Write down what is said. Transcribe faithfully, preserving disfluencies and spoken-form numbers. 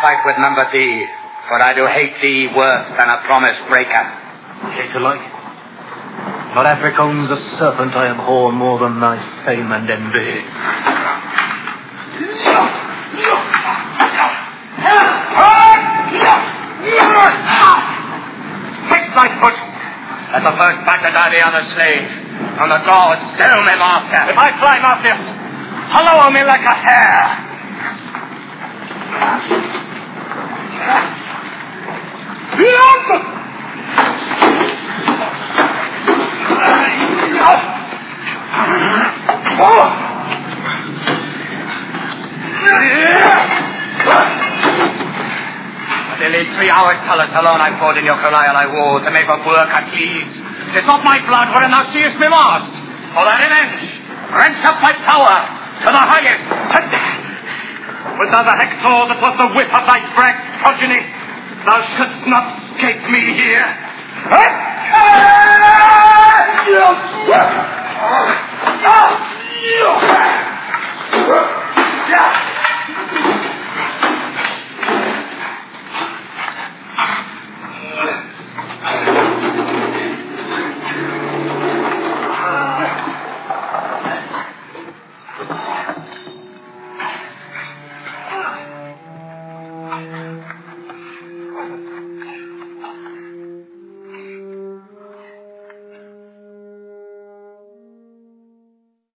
fight with number thee, for I do hate thee worse than a promise breaker. Hate alike. Not Africans, a serpent I abhor more than thy fame and envy. Fix thy foot. Let the first batter die the other slave. On the gods, sell me, master. If I climb up this, hollow me like a hare. Nearly three hours tell us alone I fought in your Carlisle I wore to make up work at ease. Tis not my blood wherein thou seest me lost. For thy revenge, wrench up my power to the highest. Was thou the Hector that was the whip of thy brag progeny? Thou shouldst not escape me here.